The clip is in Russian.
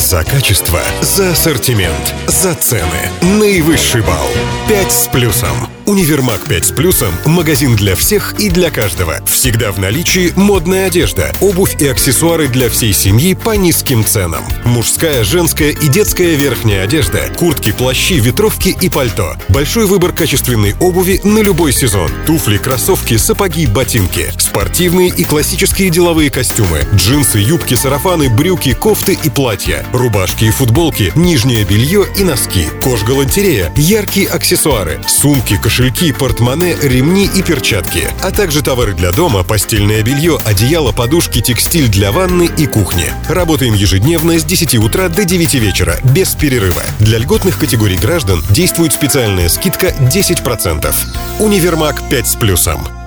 За качество, за ассортимент, за цены. Наивысший балл. 5 с плюсом. Универмаг 5 с плюсом – магазин для всех и для каждого. Всегда в наличии модная одежда, обувь и аксессуары для всей семьи по низким ценам. Мужская, женская и детская верхняя одежда, куртки, плащи, ветровки и пальто. Большой выбор качественной обуви на любой сезон. Туфли, кроссовки, сапоги, ботинки. Спортивные и классические деловые костюмы. Джинсы, юбки, сарафаны, брюки, кофты и платья. Рубашки и футболки, нижнее белье и носки. Кожгалантерея, яркие аксессуары, сумки, кошельки, портмоне, ремни и перчатки. А также товары для дома, постельное белье, одеяло, подушки, текстиль для ванны и кухни. Работаем ежедневно с 10 утра до 9 вечера, без перерыва. Для льготных категорий граждан действует специальная скидка 10%. Универмаг 5 с плюсом.